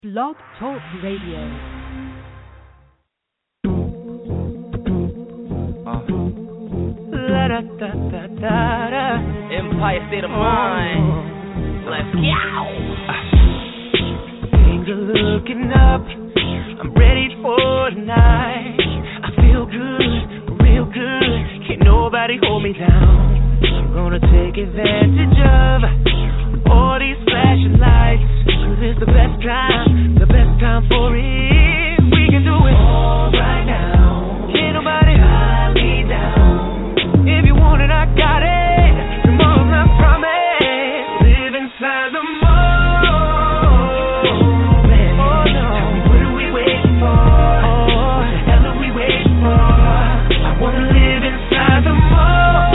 Blog Talk Radio. Empire State of Mind. Let's go. Things are looking up. I'm ready for tonight. I feel good, real good. Can't nobody hold me down. I'm gonna take advantage of all these flashing lights. 'Cause it's the best time for it. We can do it all right now. Can't nobody tie me down. If you want it, I got it. Tomorrow's not promised. Live inside the moment. Oh no, what are we waiting for? What the hell are we waiting for? I wanna live inside the moment.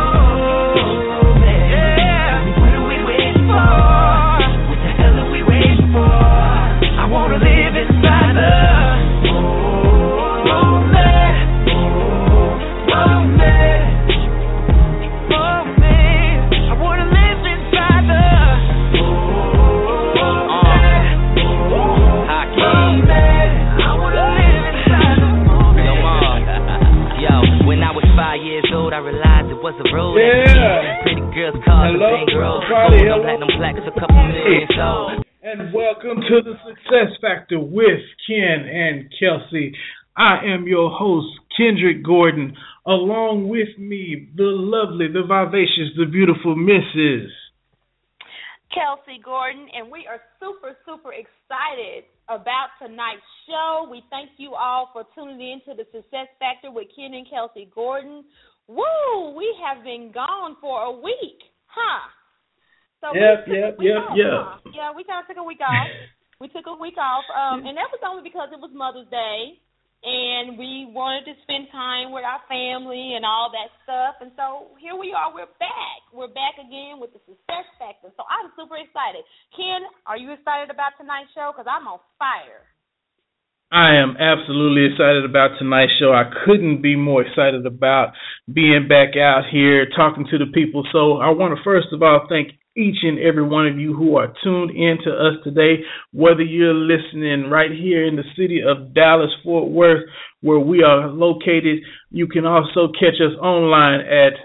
Yeah, what are we waiting for? What the hell are we waiting for? I wanna live inside the I realized it was a road. Yeah. Pretty girls cars, big girls. Platinum plaques, a couple million sold. And welcome to the Success Factor with Ken and Kelsey. I am your host, Kendrick Gordon. Along with me, the lovely, the vivacious, the beautiful Mrs. Kelsey Gordon, and we are super, super excited about tonight's show. We thank you all for tuning in to the Success Factor with Ken and Kelsey Gordon. Woo! We have been gone for a week, huh? So Yep. Huh? Yeah, we kind of took a week off. We took a week off, and that was only because it was Mother's Day, and we wanted to spend time with our family and all that stuff. And so here we are. We're back. We're back again with the Success Factor. So I'm super excited. Ken, are you excited about tonight's show? Because I'm on fire. I am absolutely excited about tonight's show. I couldn't be more excited about being back out here talking to the people. So I want to first of all thank each and every one of you who are tuned in to us today, whether you're listening right here in the city of Dallas-Fort Worth, where we are located. You can also catch us online at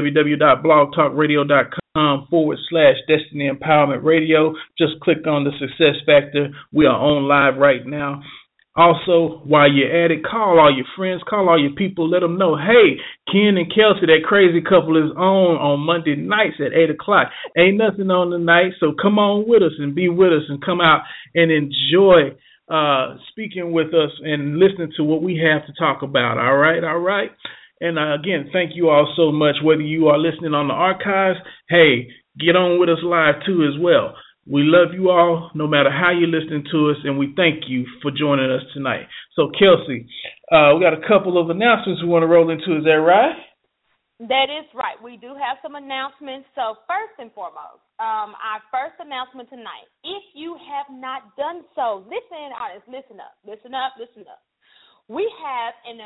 www.blogtalkradio.com/Destiny Empowerment Radio. Just click on the Success Factor. We are on live right now. Also, while you're at it, call all your friends, call all your people, let them know, hey, Ken and Kelsey, that crazy couple is on Monday nights at 8 o'clock. Ain't nothing on tonight, so come on with us and be with us and come out and enjoy speaking with us and listening to what we have to talk about, all right? And again, thank you all so much, whether you are listening on the archives, hey, get on with us live too as well. We love you all, no matter how you're listening to us, and we thank you for joining us tonight. So, Kelsey, we got a couple of announcements we want to roll into. Is that right? That is right. We do have some announcements. So, first and foremost, our first announcement tonight, if you have not done so, listen, audience, listen up. We have an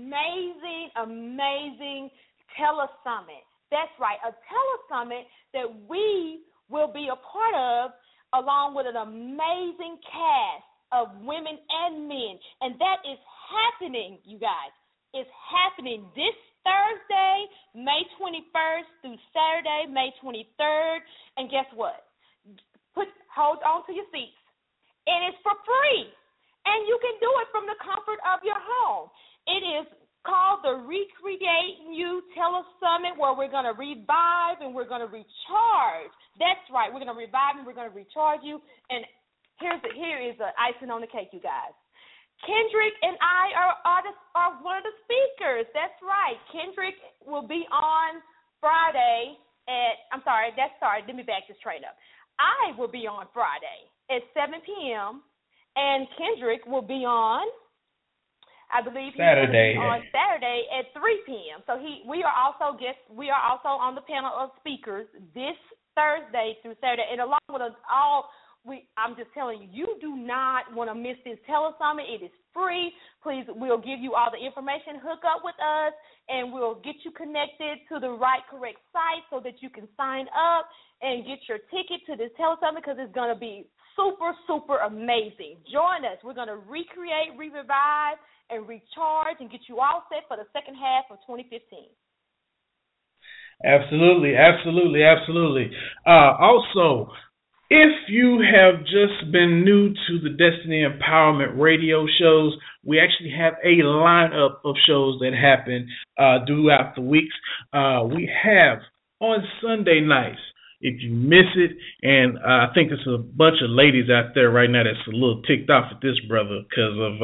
amazing telesummit. That's right, a telesummit that we will be a part of, along with an amazing cast of women and men. And that is happening, you guys. It's happening this Thursday, May 21st through Saturday, May 23rd. And guess what? Hold on to your seats. And it's for free. And you can do it from the comfort of your home. It is called the Recreating You Telesummit, where we're going to revive and we're going to recharge. That's right. We're going to revive and we're going to recharge you. And here is the icing on the cake, you guys. Kendrick and I are one of the speakers. That's right. Kendrick will be on Friday let me back this train up. I will be on Friday at 7 p.m. and Kendrick will be on, I believe, Saturday. On Saturday at 3 p.m. So we are also on the panel of speakers this Thursday through Saturday, and along with us all, I'm just telling you, you do not want to miss this telesummit. It is free. Please, we'll give you all the information. Hook up with us, and we'll get you connected to the correct site so that you can sign up and get your ticket to this telesummit, because it's going to be super, super amazing. Join us. We're going to recreate, re-revive, and recharge and get you all set for the second half of 2015. Absolutely, absolutely, absolutely. Also, if you have just been new to the Destiny Empowerment radio shows, we actually have a lineup of shows that happen throughout the weeks. We have on Sunday nights, if you miss it, and I think there's a bunch of ladies out there right now that's a little ticked off at this brother because of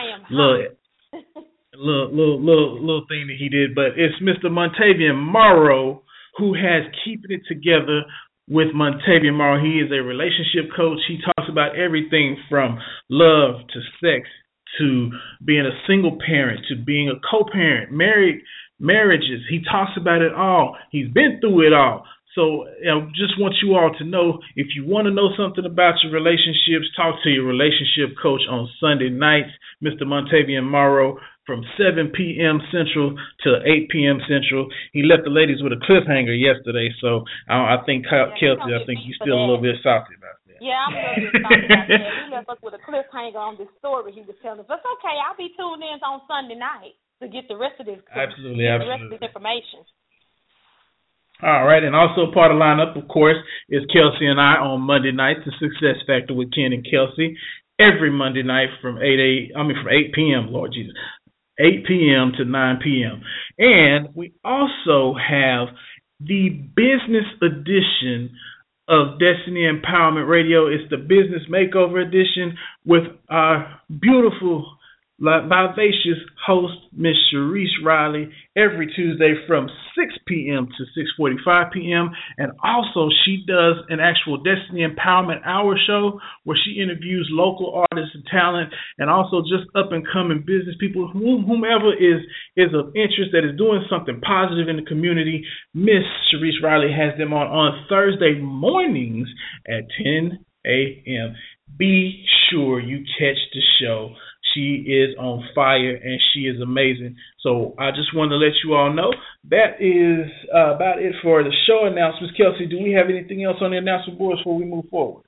little thing that he did, but it's Mr. Montavian Morrow who has Keeping It Together with Montavian Morrow. He is a relationship coach. He talks about everything from love to sex to being a single parent to being a co-parent, marriages. He talks about it all. He's been through it all. So just want you all to know, if you want to know something about your relationships, talk to your relationship coach on Sunday nights, Mr. Montavian Morrow, from 7 p.m. Central to 8 p.m. Central. He left the ladies with a cliffhanger yesterday, so I think, Kelsey, I think you're still a little bit salty about that. Yeah, I'm a little bit salty about that. He left us with a cliffhanger on this story he was telling us. That's okay. I'll be tuned in on Sunday night to get the rest of this. Absolutely. The rest of this information. All right, and also part of the lineup, of course, is Kelsey and I on Monday nights, the Success Factor with Ken and Kelsey, every Monday night from 8 p.m., Lord Jesus, 8 p.m. to 9 p.m. And we also have the business edition of Destiny Empowerment Radio. It's the Business Makeover edition with our beautiful, vivacious host, Miss Sharice Riley, every Tuesday from 6 p.m. to 6:45 p.m. And also she does an actual Destiny Empowerment Hour show where she interviews local artists and talent and also just up-and-coming business people, whomever is of interest that is doing something positive in the community. Miss Sharice Riley has them on Thursday mornings at 10 a.m. Be sure you catch the show. She is on fire, and she is amazing. So I just want to let you all know that is about it for the show announcements. Kelsey, do we have anything else on the announcement board before we move forward?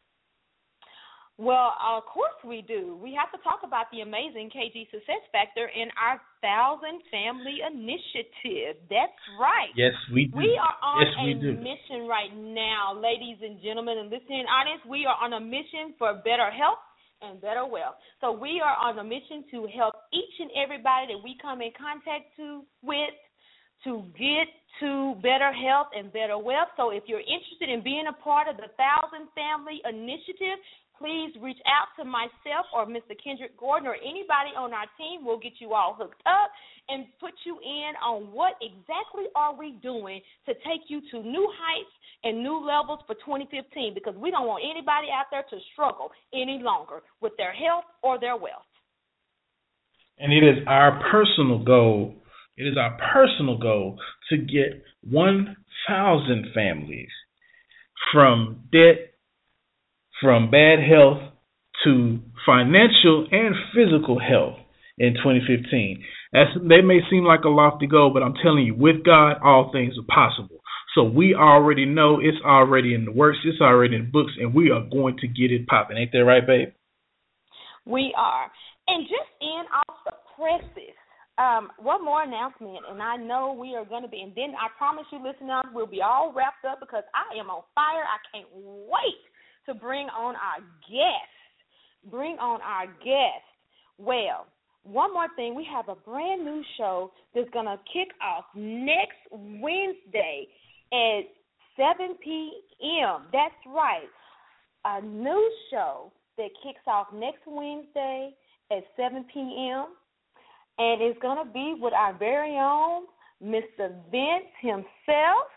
Well, of course we do. We have to talk about the amazing KG Success Factor in our 1,000 Family Initiative. That's right. Yes, we do. We are on a mission right now, ladies and gentlemen, and listening audience. We are on a mission for better health and better wealth. So we are on a mission to help each and everybody that we come in contact with to get to better health and better wealth. So if you're interested in being a part of the 1,000 Family Initiative, please reach out to myself or Mr. Kendrick Gordon or anybody on our team. We'll get you all hooked up and put you in on what exactly are we doing to take you to new heights and new levels for 2015, because we don't want anybody out there to struggle any longer with their health or their wealth. And it is our personal goal. It is our personal goal to get 1,000 families from debt, from bad health to financial and physical health in 2015. They may seem like a lofty goal, but I'm telling you, with God, all things are possible. So we already know it's already in the works, it's already in the books, and we are going to get it popping. Ain't that right, babe? We are. And just in off the presses, one more announcement, and I know we are going to be, and then I promise you, listeners, we'll be all wrapped up because I am on fire. I can't wait to bring on our guests. Well, one more thing, we have a brand new show that's going to kick off next Wednesday at 7 p.m. That's right, a new show that kicks off next Wednesday at 7 p.m., and it's going to be with our very own Mr. Vince himself.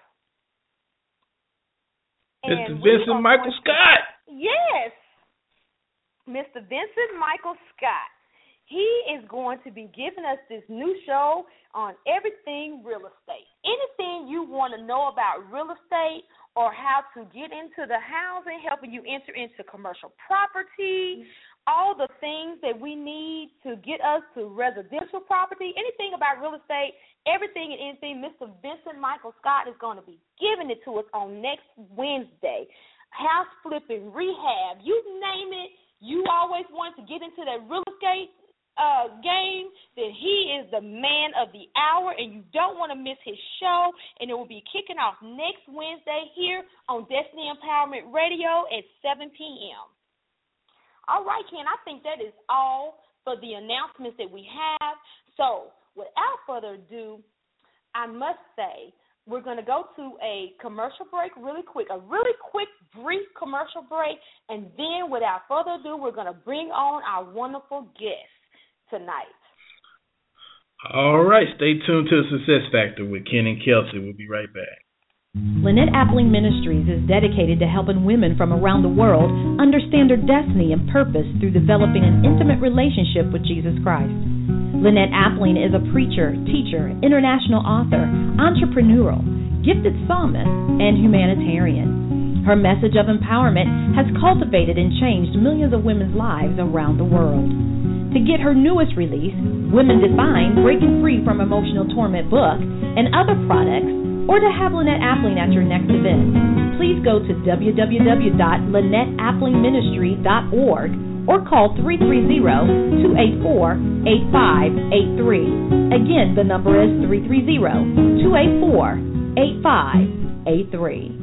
Mr. Vincent Michael Scott. Yes, Mr. Vincent Michael Scott. He is going to be giving us this new show on everything real estate. Anything you want to know about real estate or how to get into the housing, helping you enter into commercial property, all the things that we need to get us to residential property, anything about real estate, everything and anything, Mr. Vincent Michael Scott is going to be giving it to us on next Wednesday. house flipping, rehab, you name it. You always want to get into that real estate game, then he is the man of the hour, and you don't want to miss his show. And it will be kicking off next Wednesday here on Destiny Empowerment Radio at 7 p.m. All right, Ken, I think that is all for the announcements that we have. So without further ado, I must say we're going to go to a commercial break a really quick, brief commercial break, and then without further ado, we're going to bring on our wonderful guest tonight. All right, stay tuned to the Success Factor with Ken and Kelsey. We'll be right back. Lynette Appling Ministries is dedicated to helping women from around the world understand their destiny and purpose through developing an intimate relationship with Jesus Christ. Lynette Appling is a preacher, teacher, international author, entrepreneurial, gifted psalmist, and humanitarian. Her message of empowerment has cultivated and changed millions of women's lives around the world. To get her newest release, Women Defined, Breaking Free from Emotional Torment book, and other products, or to have Lynette Appling at your next event, please go to www.lynetteapplingministry.org or call 330-284-8583. Again, the number is 330-284-8583.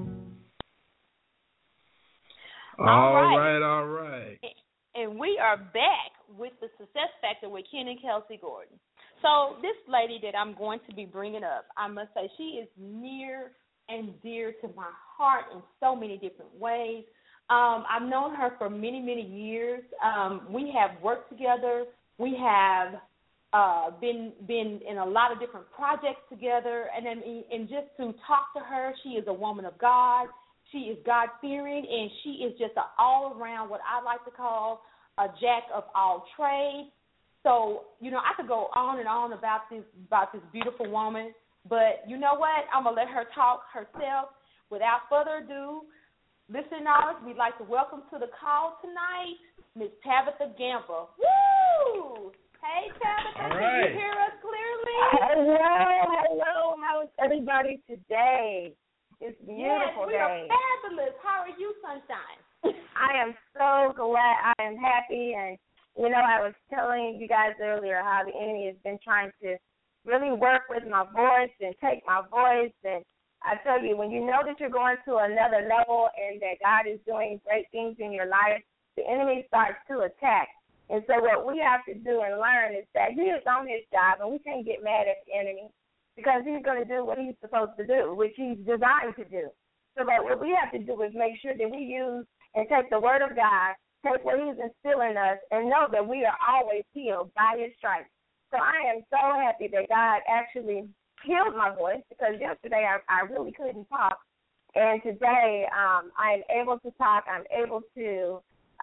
All right. And we are back with the Success Factor with Ken and Kelsey Gordon. So this lady that I'm going to be bringing up, I must say she is near and dear to my heart in so many different ways. I've known her for many, many years. We have worked together. We have been in a lot of different projects together. And just to talk to her, she is a woman of God. She is God-fearing, and she is just an all-around, what I like to call, a jack of all trades. So, I could go on and on about this beautiful woman, but you know what? I'm going to let her talk herself. Without further ado, listeners, we'd like to welcome to the call tonight Miss Tabitha Gamble. Woo! Hey, Tabitha, Can you hear us clearly? Hello. How is everybody today? It's a beautiful day. Yes, we are fabulous. How are you, Sunshine? I am so glad. I am happy. And, I was telling you guys earlier how the enemy has been trying to really work with my voice and take my voice. And I tell you, when you know that you're going to another level and that God is doing great things in your life, the enemy starts to attack. And so what we have to do and learn is that he is on his job, and we can't get mad at the enemy, because he's going to do what he's supposed to do, which he's designed to do. So that what we have to do is make sure that we use and take the word of God, take what he's instilling us, and know that we are always healed by his stripes. So I am so happy that God actually healed my voice, because yesterday I really couldn't talk. And today I am able to talk. I'm able to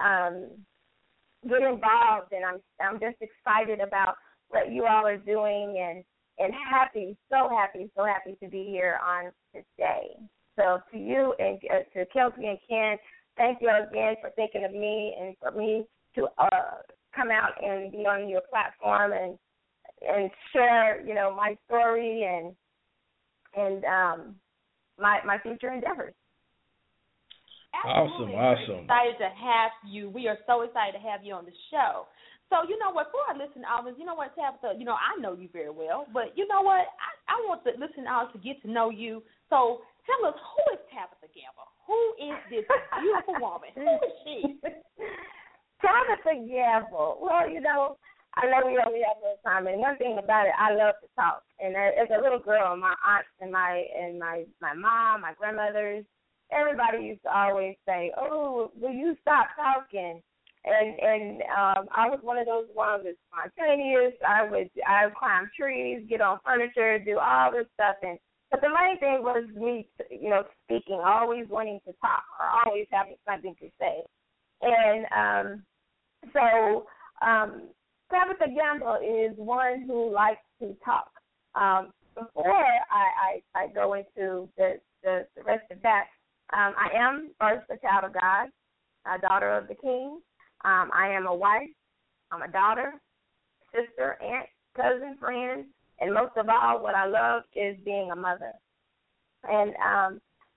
get involved, and I'm just excited about what you all are doing, and happy, so happy to be here on today. So to you and to Kelsey and Ken, thank you again for thinking of me and for me to come out and be on your platform and share, my story and my future endeavors. Absolutely. Awesome. We're excited to have you. We are so excited to have you on the show. So, you know what, for our listening audience, you know what, Tabitha, I know you very well, but you know what, I want the listening audience to get to know you. So tell us, who is Tabitha Gamble? Who is this beautiful woman? Who is she? Tabitha Gamble. Well, I know we only have a little time, and one thing about it, I love to talk. And as a little girl, my aunts and my mom, my grandmothers, everybody used to always say, "Oh, will you stop talking?" And I was one of those ones that's spontaneous. I would climb trees, get on furniture, do all this stuff. But the main thing was me, speaking, always wanting to talk or always having something to say. And so Tabitha Gamble is one who likes to talk. Before I go into the rest of that, I am first a child of God, a daughter of the King. I am a wife, I'm a daughter, sister, aunt, cousin, friend, and most of all, what I love is being a mother. And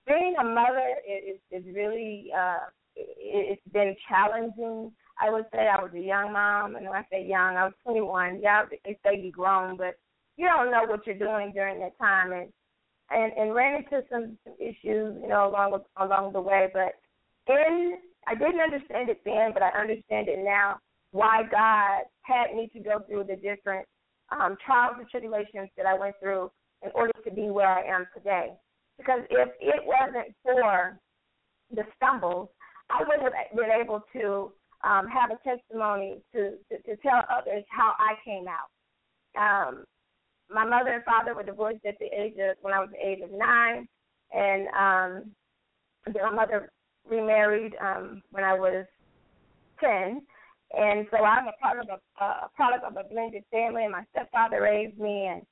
being a mother is really it's been challenging. I would say I was a young mom, and when I say young, I was 21. Yeah, they say you grown, but you don't know what you're doing during that time, and ran into some issues, along the way. But I didn't understand it then, but I understand it now. Why God had me to go through the different trials and tribulations that I went through in order to be where I am today. Because if it wasn't for the stumbles, I wouldn't have been able to have a testimony to tell others how I came out. My mother and father were divorced when I was the age of 9, and then my mother remarried when I was 10. And so I'm a product of a blended family, and my stepfather raised me, and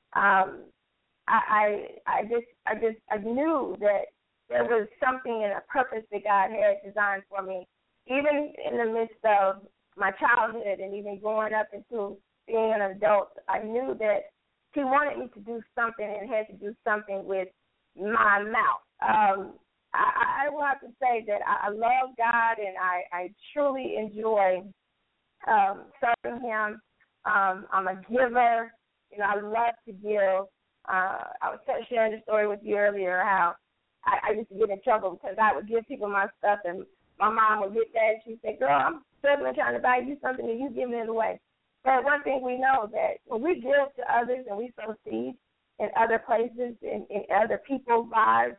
I knew that there was something and a purpose that God had designed for me, even in the midst of my childhood and even growing up into being an adult. I knew that He wanted me to do something, and had to do something with my mouth. I will have to say that I love God, and I truly enjoy serving Him. I'm a giver. I love to give. I was sharing the story with you earlier how I used to get in trouble because I would give people my stuff, and my mom would get that, and she'd say, "Girl, I'm struggling trying to buy you something, and you giving it away." But one thing we know that when we give to others and we sow seeds in other places, in other people's lives,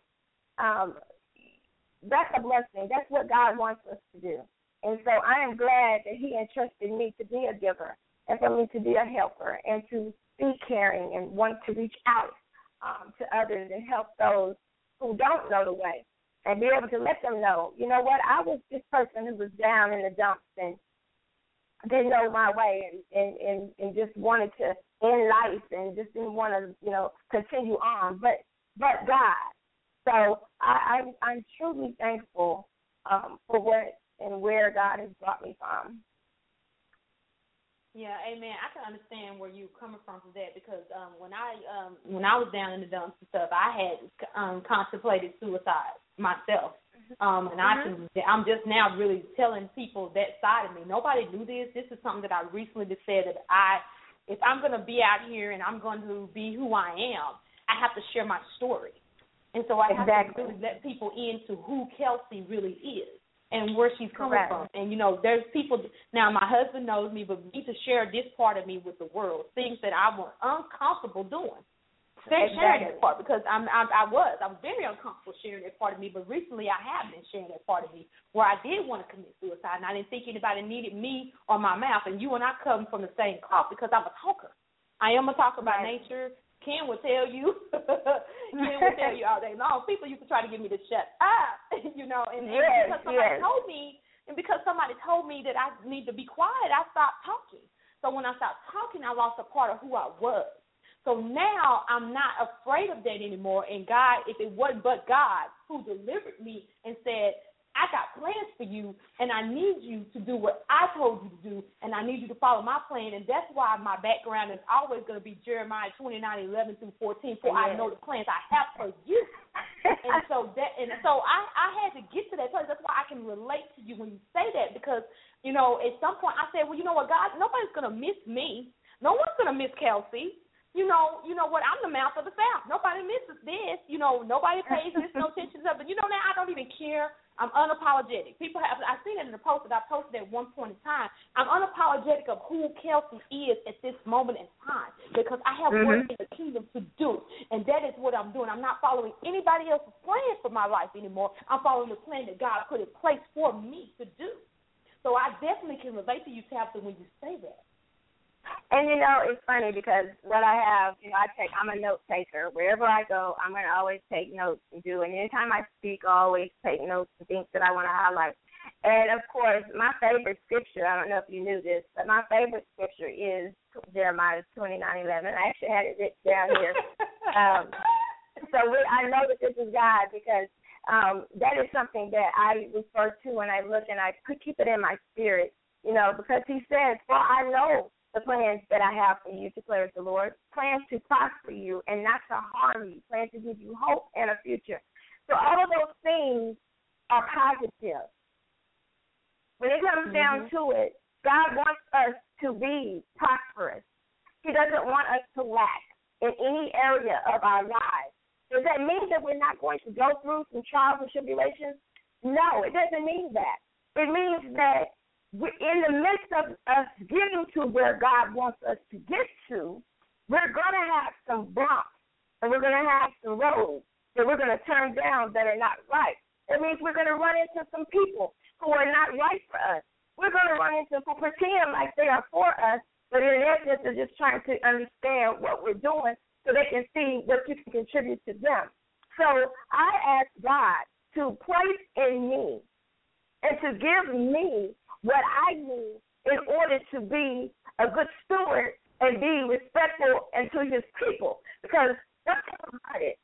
that's a blessing. That's what God wants us to do. And so I am glad that He entrusted me to be a giver and for me to be a helper and to be caring and want to reach out to others and help those who don't know the way and be able to let them know, you know what, I was this person who was down in the dumps and didn't know my way and just wanted to end life and just didn't want to, continue on, but God. So I'm truly thankful for what and where God has brought me from. Yeah, amen. I can understand where you're coming from for that because when I was down in the dumps and stuff, I had contemplated suicide myself. And I'm just now really telling people that side of me. Nobody knew this. This is something that I recently just said that if I'm going to be out here and I'm going to be who I am, I have to share my story. And so I have to really let people into who Kelsey really is and where she's coming from. And, there's people, now my husband knows me, but we need to share this part of me with the world, things that I was uncomfortable doing. Sharing that part because I was very uncomfortable sharing that part of me, but recently I have been sharing that part of me where I did want to commit suicide, and I didn't think anybody needed me or my mouth, and you and I come from the same cloth because I'm a talker. I am a talker by nature. Ken will tell you. Ken will tell you all day long. People used to try to get me to shut up, and because somebody told me, and because somebody told me that I need to be quiet, I stopped talking. So when I stopped talking, I lost a part of who I was. So now I'm not afraid of that anymore. And God, if it wasn't but God who delivered me and said, I got plans for you, and I need you to do what I told you to do, and I need you to follow my plan. And that's why my background is always going to be Jeremiah 29:11 through 14. For I know the plans I have for you. And so I had to get to that place. That's why I can relate to you when you say that because, at some point I said, well, you know what, God, nobody's going to miss me. No one's going to miss Kelsey. You know what? I'm the mouth of the South. Nobody misses this. Nobody pays this no attention to it. But now I don't even care. I'm unapologetic. I've seen it in the post that I posted at one point in time. I'm unapologetic of who Kelsey is at this moment in time because I have work in the kingdom to do, and that is what I'm doing. I'm not following anybody else's plan for my life anymore. I'm following the plan that God put in place for me to do. So I definitely can relate to you, Tabitha, when you say that. And, it's funny because what I have, I'm a note taker. Wherever I go, I'm going to always take notes and do. And anytime I speak, I always take notes and things that I want to highlight. And, of course, my favorite scripture, I don't know if you knew this, but my favorite scripture is Jeremiah 29:11. I actually had it written down here. I know that this is God because that is something that I refer to when I look, and I could keep it in my spirit, because He says, for I know the plans that I have for you, declares the Lord, plans to prosper you and not to harm you, plans to give you hope and a future. So all of those things are positive. When it comes down to it, God wants us to be prosperous. He doesn't want us to lack in any area of our lives. Does that mean that we're not going to go through some trials and tribulations? No, it doesn't mean that. It means that in the midst of us getting to where God wants us to get to, we're going to have some bumps, and we're going to have some roads that we're going to turn down that are not right. It means we're going to run into some people who are not right for us. We're going to run into people pretend like they are for us, but in essence, they're just trying to understand what we're doing so they can see what you can contribute to them. So I ask God to place in me and to give me what I need in order to be a good steward and be respectful and to his people. Because that's about it.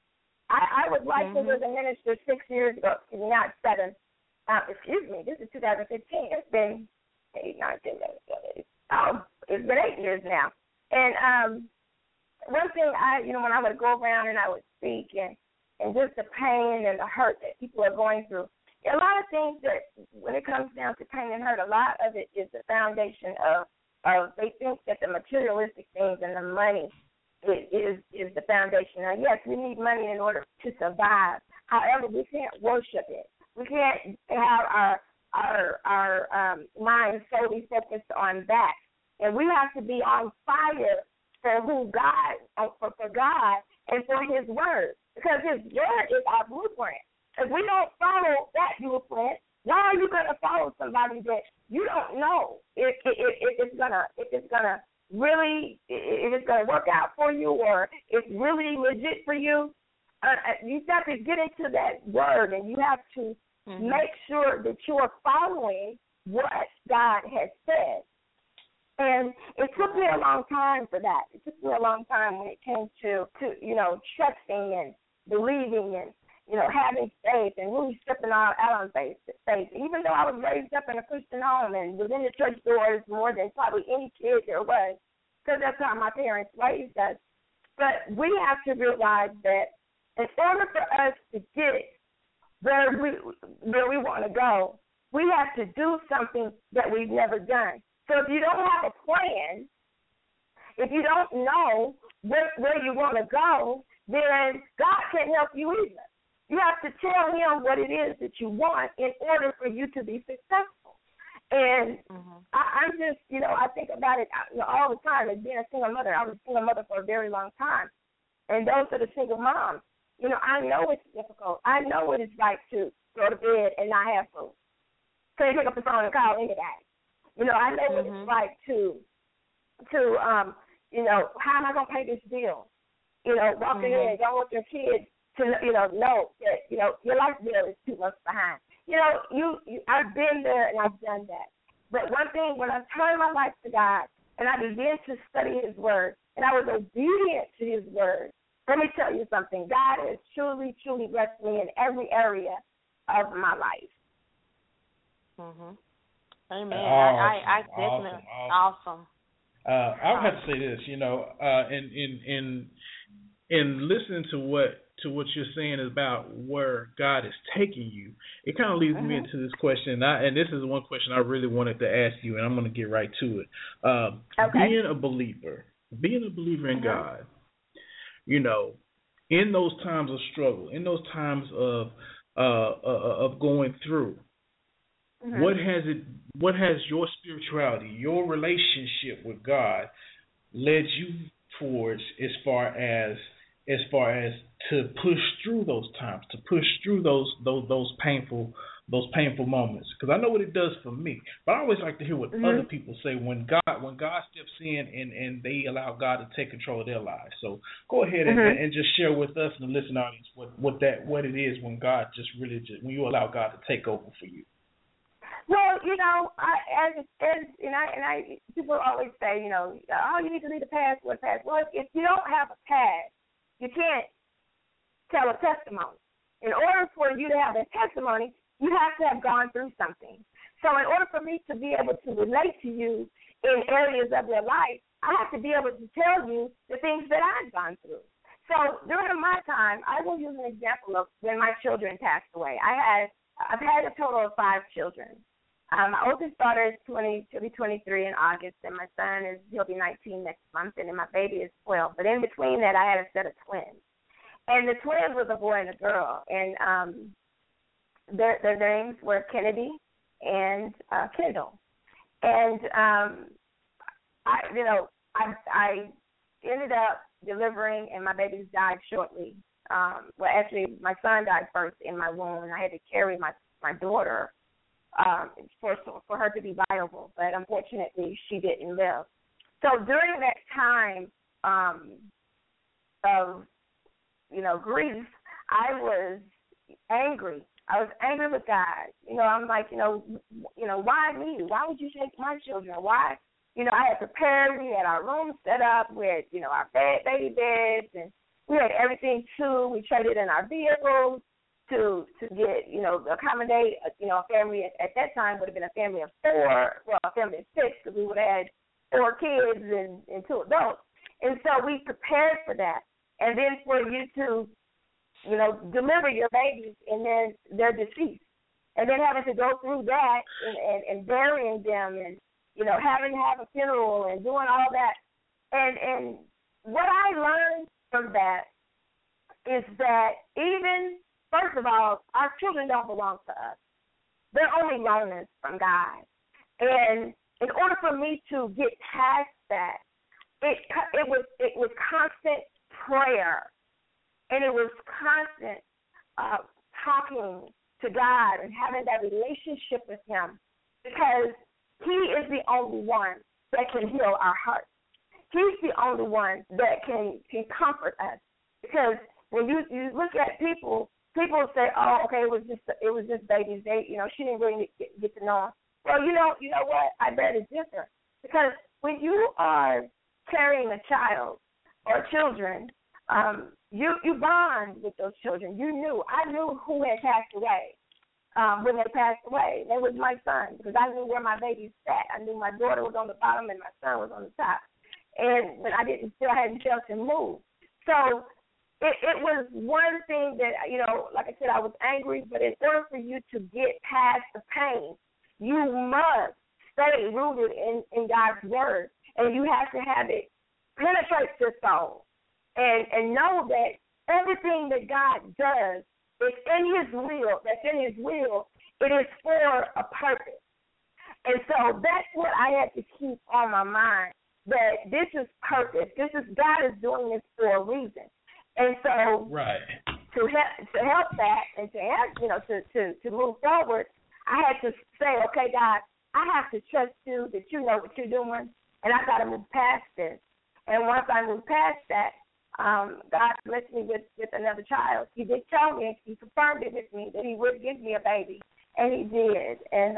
I was licensed as a minister 6 years ago, not 7. This is 2015. It's been 8, 9, 10, 11, 12, it's been 8 years now. And one thing when I would go around and I would speak and just the pain and the hurt that people are going through, a lot of things that when it comes down to pain and hurt, a lot of it is the foundation of they think that the materialistic things and the money is the foundation. Now, yes, we need money in order to survive. However, we can't worship it. We can't have our mind solely focused on that. And we have to be on fire for for God and for his word. Because his word is our blueprint. If we don't follow that blueprint, why are you going to follow somebody that you don't know if it's gonna work out for you or it's really legit for you? You have to get into that word, and you have to make sure that you are following what God has said. And it took me a long time for that. It took me a long time when it came to trusting and believing and having faith and really stepping out on faith. Even though I was raised up in a Christian home and was in the church doors more than probably any kid there was, because that's how my parents raised us. But we have to realize that in order for us to get where we want to go, we have to do something that we've never done. So if you don't have a plan, if you don't know where you want to go, then God can't help you either. You have to tell him what it is that you want in order for you to be successful. And I'm just, I think about it all the time as being a single mother. I was a single mother for a very long time. And those are the single moms. I know it's difficult. I know what it's like to go to bed and not have food. So you pick up the phone and call anybody. I know what it's like to how am I going to pay this bill? Walk in there and don't want your kids to, know that, your life bill is 2 months behind. I've been there and I've done that. But one thing, when I turned my life to God and I began to study his word and I was obedient to his word, let me tell you something. God has truly, truly blessed me in every area of my life. Amen. I definitely awesome. I would have to say this, in listening to what you're saying about where God is taking you, it kind of leads me into this question, and this is one question I really wanted to ask you, and I'm going to get right to it. Being a believer in God, in those times of struggle, in those times of going through, what has your spirituality, your relationship with God led you towards as far as to push through those times, to push through those painful moments? Because I know what it does for me, but I always like to hear what other people say when God steps in and they allow God to take control of their lives. So go ahead and just share with us and the listening audience what it is when God when you allow God to take over for you. Well, people always say, you need to leave the past for the past. Well, if you don't have a past, you can't tell a testimony. In order for you to have a testimony, you have to have gone through something. So in order for me to be able to relate to you in areas of your life, I have to be able to tell you the things that I've gone through. So during my time, I will use an example of when my children passed away. I've had a total of 5 children. My oldest daughter is 20, she'll be 23 in August, and my son he'll be 19 next month, and then my baby is 12. But in between that, I had a set of twins. And the twins was a boy and a girl, and their names were Kennedy and Kendall. And I ended up delivering, and my babies died shortly. Well, actually, my son died first in my womb, and I had to carry my daughter for her to be viable. But unfortunately, she didn't live. So during that time of grief, I was angry. I was angry with God. I'm like, why me? Why would you take my children? Why? I had prepared. We had our room set up. We had, our baby beds, and we had everything too. We traded in our vehicles to get, accommodate, a family at that time would have been a family of 4, well, a family of 6, because we would have had 4 kids and 2 adults. And so we prepared for that. And then for you to, deliver your babies and then they're deceased. And then having to go through that and burying them and, having to have a funeral and doing all that. And what I learned from that is that even, first of all, our children don't belong to us. They're only loaners from God. And in order for me to get past that, it was constant prayer, and it was constant talking to God and having that relationship with Him, because He is the only one that can heal our hearts. He's the only one that can comfort us. Because when you look at people say, "Oh, okay, it was just babies. She didn't really get to know him." Well, you know what? I bet it's different, because when you are carrying a child or children, you bond with those children. I knew who had passed away when they passed away. They was my son, because I knew where my baby sat. I knew my daughter was on the bottom and my son was on the top. But I hadn't felt him move. So it was one thing that, like I said, I was angry, but in order for you to get past the pain, you must stay rooted in God's word, and you have to have it penetrate your soul and know that everything that God does is in His will. That's in His will. It is for a purpose. And so that's what I had to keep on my mind, that this is purpose. God is doing this for a reason. And so right. to help that and to help, to move forward, I had to say, okay, God, I have to trust you that you know what you're doing, and I got to move past this. And once I moved past that, God blessed me with another child. He did tell me, He confirmed it with me that He would give me a baby, and He did. And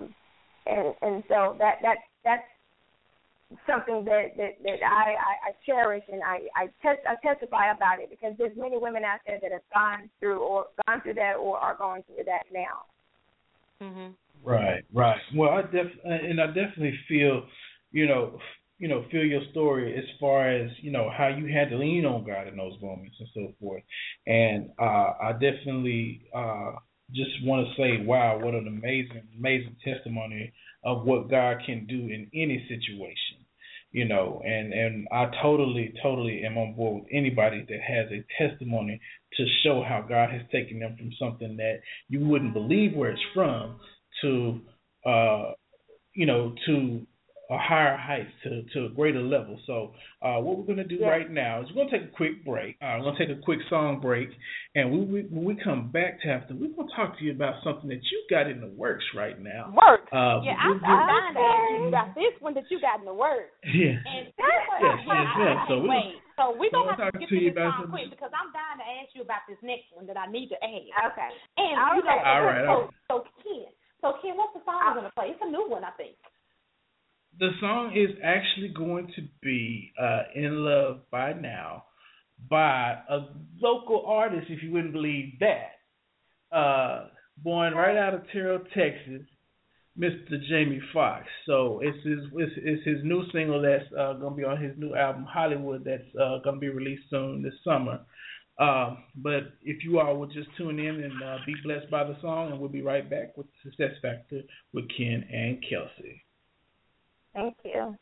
so that's something that I cherish, and I testify about it, because there's many women out there that have gone through that or are going through that now. Mhm. Right. Well, I definitely feel, feel your story as far as, how you had to lean on God in those moments and so forth. And I definitely just want to say, wow, what an amazing testimony of what God can do in any situation. And I totally am on board with anybody that has a testimony to show how God has taken them from something that you wouldn't believe where it's from to, to a higher heights, to a greater level. So what we're going to do right now is we're going to take a quick break. We're going to take a quick song break. And when we come back, Tabitha, we're going to talk to you about something that you got in the works right now. Works. I'm dying to ask you about this one that you got in the works. Yeah. And yes. So we're going to have to get to this song something. quick, because I'm dying to ask you about this next one that I need to ask. Okay. And all right. So Ken, what's the song we're going to play? It's a new one, I think. The song is actually going to be In Love by Now by a local artist, if you wouldn't believe that. Born right out of Terrell, Texas. Mr. Jamie Foxx. So it's his new single that's gonna be on his new album Hollywood that's gonna be released soon this summer. But if you all would just tune in and be blessed by the song, and we'll be right back with Success Factor with Ken and Kelsey. Thank you.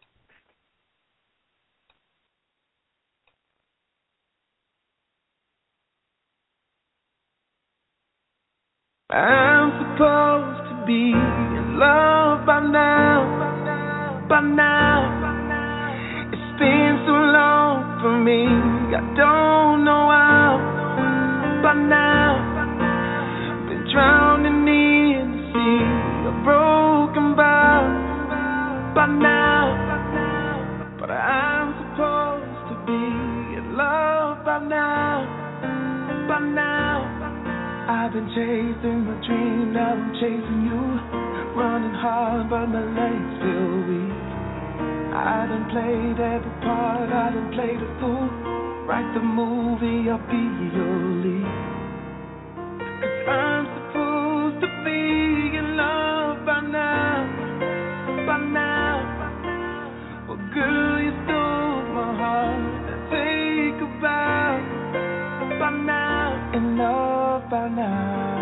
I'm supposed to be in love by now, by now. It's been so long for me, I don't know how. By now, been drowning in the sea, a broken bow. By now, but I'm supposed to be in love by now, by now. I've been chasing my dream, now I'm chasing you. Running hard, but my legs feel weak. I done played every part, I done played a fool. Write the movie, I'll be your lead. 'Cause I'm supposed to be in love by now, by now. Well, girl, you stole my heart, now take a bow. By now, in love by now.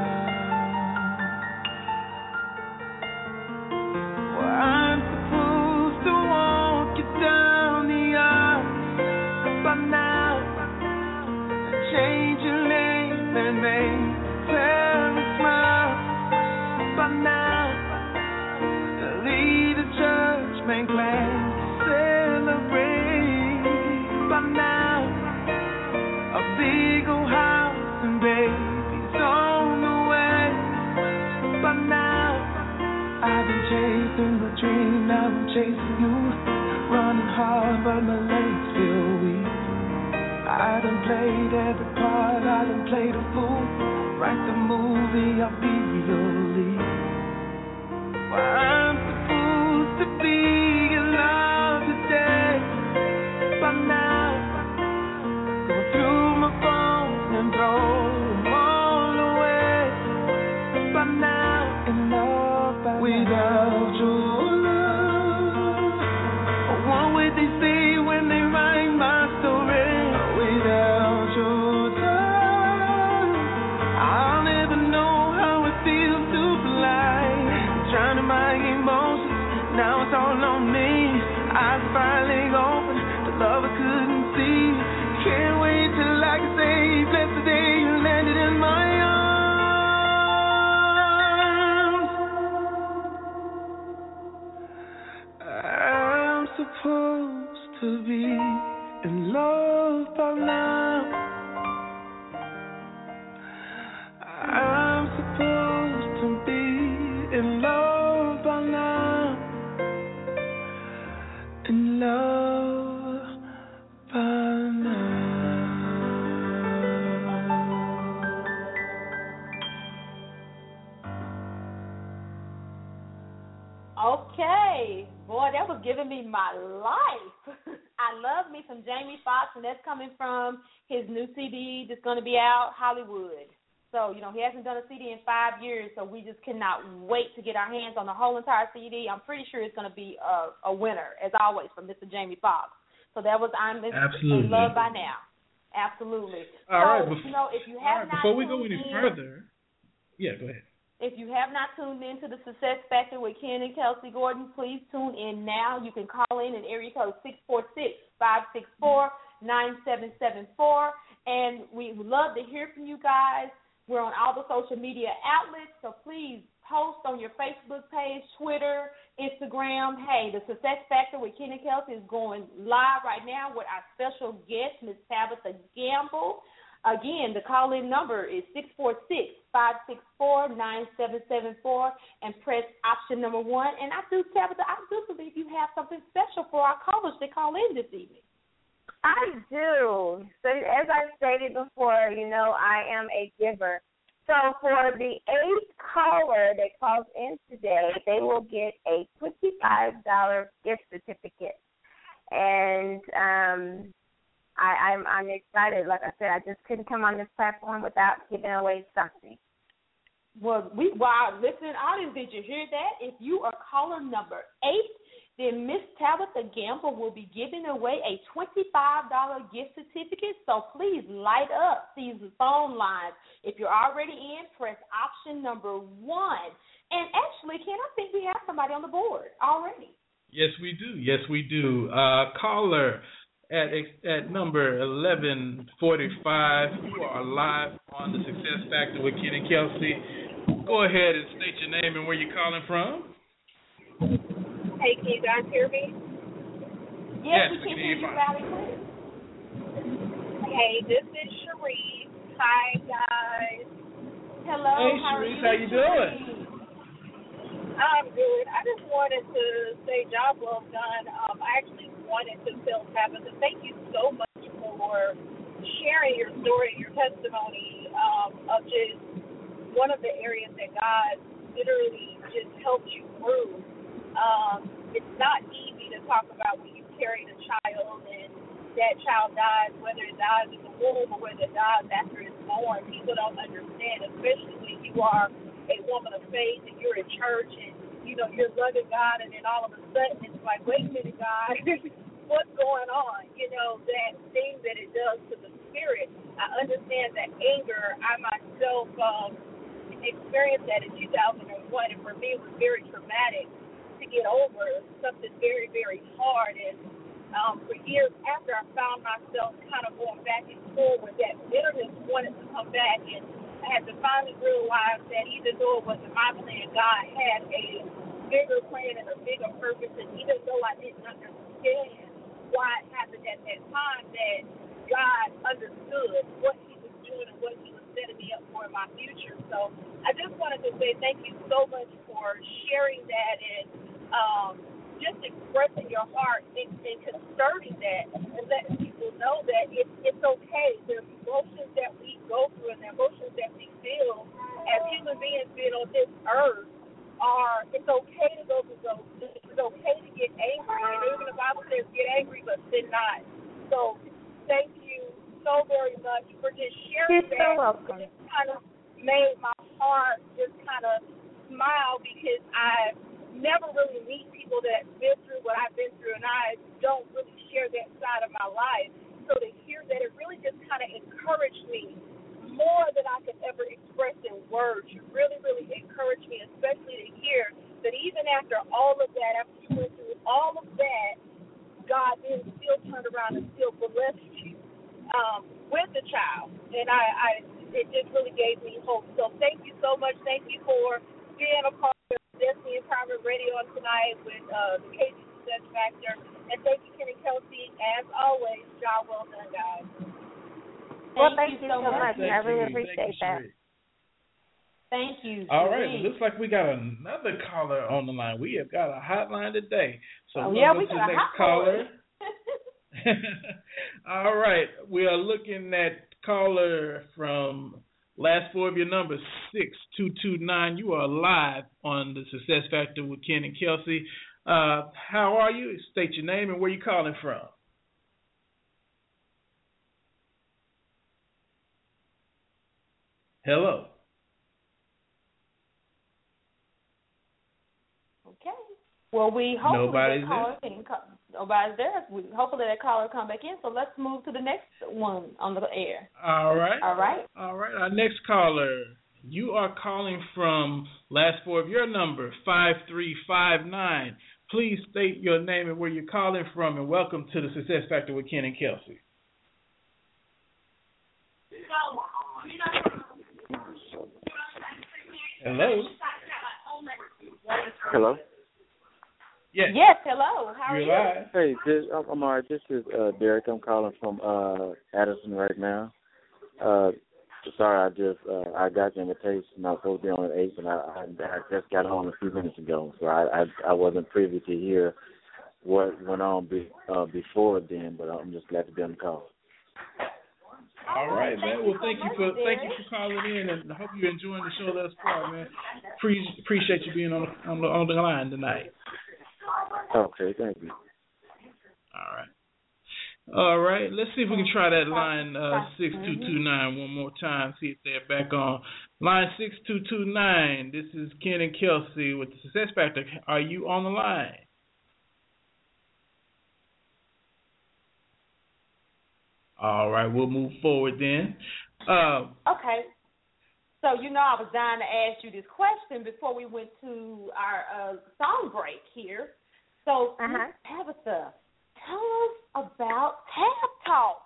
Well, I'm supposed to walk you down the aisle by now, and change your name and make parents smile by now, and lead a church, make plans to celebrate by now, a big old house and babies on the way. But now, I've been chasing my dream, now I'm chasing you. Running hard, but my legs feel weak. I done played every part, I done played a fool. Write the movie, I'll be your lead. Well, I'm supposed to be in love today. But now, go through my phone and throw them all away. But now, in love by without your love, what would they say when they write my story? Without your touch, I'll never know how it feels to fly. Drowning my emotions, now it's all on me. Eyes finally open, the love I couldn't see. Can't wait till I can say, bless the day you landed in my arms. I'm supposed to be in love by now. I'm supposed to be in love by now. In love by now. Okay, boy, that was giving me my life. I love me some Jamie Foxx, and that's coming from his new CD that's going to be out, Hollywood. So, he hasn't done a CD in 5 years, so we just cannot wait to get our hands on the whole entire CD. I'm pretty sure it's going to be a winner, as always, from Mr. Jamie Foxx. So that was I'm in love by now. Absolutely. All right. If you have not before we go any further, yeah, go ahead. If you have not tuned in to the Success Factor with Ken and Kelsey Gordon, please tune in now. You can call in at area code 646-564-9774, and we would love to hear from you guys. We're on all the social media outlets, so please post on your Facebook page, Twitter, Instagram. Hey, the Success Factor with Ken and Kelsey is going live right now with our special guest, Ms. Tabitha Gamble. Again, the call-in number is 646-564-9774, and press option number 1. And Tabitha, I do believe you have something special for our callers that call in this evening. I do. So as I stated before, I am a giver. So for the 8th caller that calls in today, they will get a $25 gift certificate. And I'm excited. Like I said, I just couldn't come on this platform without giving away something. Listening audience, did you hear that? If you are caller number 8, then Miss Tabitha Gamble will be giving away a $25 gift certificate. So please light up these phone lines. If you're already in, press option number 1. And actually, Ken, I think we have somebody on the board already. Yes, we do. Yes, we do. Caller at number 1145. You are live on the Success Factor with Ken and Kelsey. Go ahead and state your name and where you're calling from. Hey, can you guys hear me? Yes, we can hear you loud and clear. Hey, this is Sharice. Hi, guys. Hello. Hey, Sharice, how you doing? I'm good. I just wanted to say job well done. I actually wanted to tell Tabitha, thank you so much for sharing your story, your testimony of just one of the areas that God literally just helped you through. It's not easy to talk about when you carry a child and that child dies, whether it dies in the womb or whether it dies after it's born. People don't understand, especially when you are a woman of faith and you're in church and, you know, you're loving God, and then all of a sudden it's like, wait a minute, God, what's going on? You know, that thing that it does to the spirit. I understand that anger. I myself experienced that in 2001, and for me it was very traumatic to get over, something very, very hard. And for years after, I found myself kind of going back and forth with that bitterness wanted to come back, and I had to finally realize that even though it wasn't my plan, God had a bigger plan and a bigger purpose, and even though I didn't understand why it happened at that time, that God understood what he was doing and what he was setting me up for in my future. So I just wanted to say thank you so much for sharing that and just expressing your heart and concerning that and letting people know that it's okay. The emotions that we go through and the emotions that we feel as human beings being on this earth it's okay to go through those. It's okay to get angry. And even the Bible says get angry but sin not. So thank you so very much for just sharing that. You're so welcome. It just kind of made my heart just kind of smile because I never really meet people that have been through what I've been through, and I don't really share that side of my life. So to hear that, it really just kind of encouraged me more than I could ever express in words. It really, really encouraged me, especially to hear that even after all of that, after you went through all of that, God then still turned around and still blessed you with the child. And it just really gave me hope. So thank you so much. Thank you for being a part of Destiny Empowerment Radio on tonight with the KG Success Factor. And thank you, Ken and Kelsey. As always, job well done, guys. Well, thank you so much. Thank I really you. appreciate that. Thank you. All right. Well, looks like we got another caller on the line. We have got a hotline today. So we go got to the a next caller. All right. We are looking at caller from last 4 of your numbers, 6229. You are live on the Success Factor with Ken and Kelsey. How are you? State your name and where you're calling from. Hello. Okay. Well, we hope nobody's there. Hopefully that caller come back in. So let's move to the next one on the air. All right. All right. All right. Our next caller, you are calling from last 4 of your number, 5359. Please state your name and where you're calling from, and welcome to the Success Factor with Ken and Kelsey. Hello. Hello. Yes. Yes. Hello. How are You're you? live. Hey, I'm all right. This is Derek. I'm calling from Addison right now. Sorry, I got the invitation. I was supposed to be on at 8, and I just got on a few minutes ago, so I wasn't privy to hear what went on before then. But I'm just glad to be on the call. All right, man. Well, thank you for calling in, and I hope you're enjoying the show thus far, man. Appreciate you being on the line tonight. Okay, thank you. All right. All right, let's see if we can try that line 6229 one more time. See if they're back on. Line 6229. This is Ken and Kelsey with the Success Factor. Are you on the line? All right, we'll move forward then. Okay. So, I was dying to ask you this question before we went to our song break here. So, Tabitha, tell us about Tab Talk.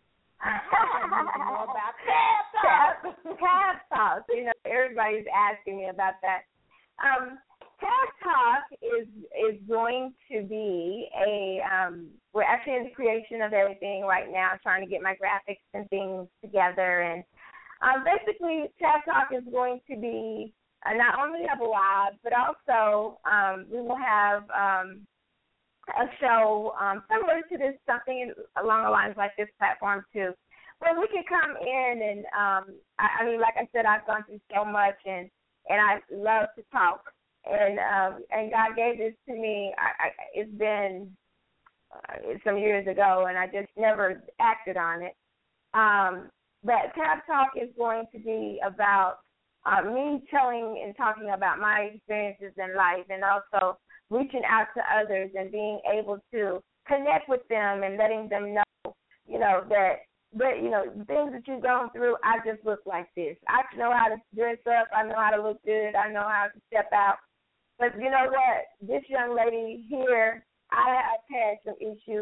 More about Tab Talk. Tab Talk. Everybody's asking me about that. Tab Talk is going to be we're actually in the creation of everything right now, trying to get my graphics and things together. And basically, Tab Talk is going to be not only a blog, but also we will have a show similar to this, something along the lines like this platform too, where we can come in and, I mean, like I said, I've gone through so much and I love to talk. And God gave this to me. It's been some years ago, and I just never acted on it. But Tab Talk is going to be about me telling and talking about my experiences in life, and also reaching out to others and being able to connect with them and letting them know, that things that you've gone through, I just look like this. I know how to dress up. I know how to look good. I know how to step out. But you know what? This young lady here, I have had some issues,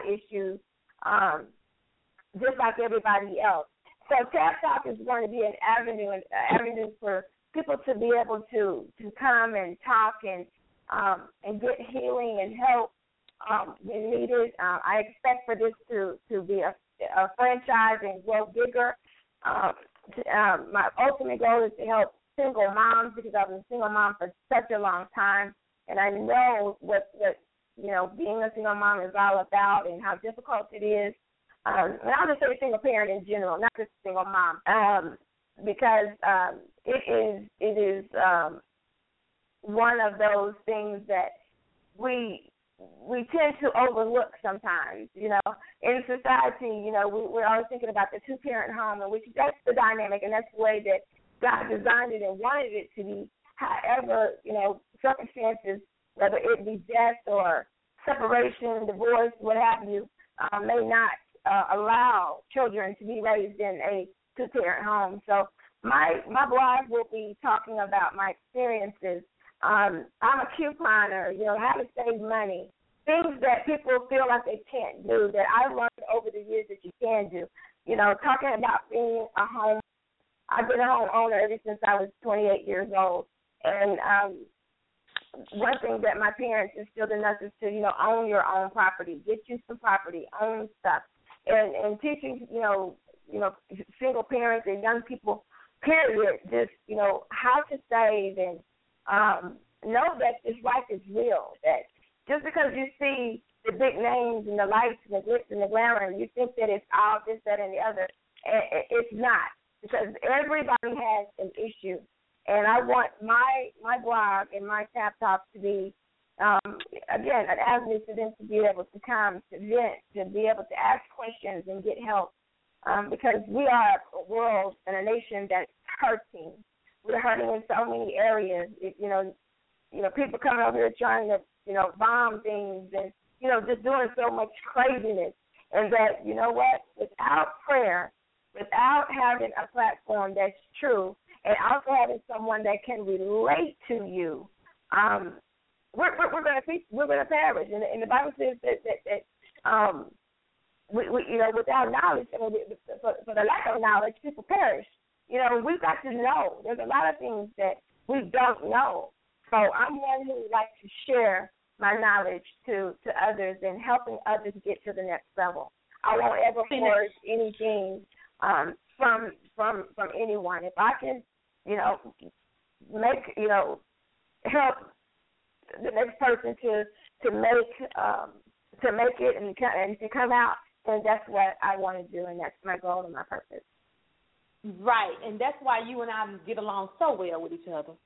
just like everybody else. So Tab Talk is going to be an avenue for people to be able to come and talk and get healing and help when needed. I expect for this to be a franchise and grow bigger. My ultimate goal is to help single moms, because I've been a single mom for such a long time, and I know what being a single mom is all about and how difficult it is. And I'll just say single parent in general, not just single mom, because it is one of those things that we tend to overlook sometimes. In society, we're always thinking about the two-parent home, and that's the dynamic, and that's the way that God designed it and wanted it to be. However, circumstances, whether it be death or separation, divorce, what have you, may not allow children to be raised in a two-parent home. So my blog will be talking about my experiences. I'm a couponer, how to save money, things that people feel like they can't do that I've learned over the years that you can do. Talking about being a home. I've been a homeowner ever since I was 28 years old. And one thing that my parents instilled in us is to, own your own property, get you some property, own stuff. And teaching, single parents and young people, period, just, how to save and know that this life is real, that just because you see the big names and the lights and the glitz and the glamour, you think that it's all this, that, and the other. It's not, because everybody has an issue. And I want my blog and my Tab Talk to be, again, an avenue for them to be able to come, to vent, to be able to ask questions and get help, because we are a world and a nation that's hurting. We're hurting in so many areas. People coming over here trying to, bomb things and, just doing so much craziness. And that, without prayer, without having a platform that's true, and also having someone that can relate to you, we're going to perish. And the Bible says that without knowledge, for the lack of knowledge, people perish. We've got to know. There's a lot of things that we don't know. So I'm one who would like to share my knowledge to others and helping others get to the next level. I won't ever force anything from anyone. If I can, help the next person to make it and to come out, then that's what I want to do, and that's my goal and my purpose. Right, and that's why you and I get along so well with each other.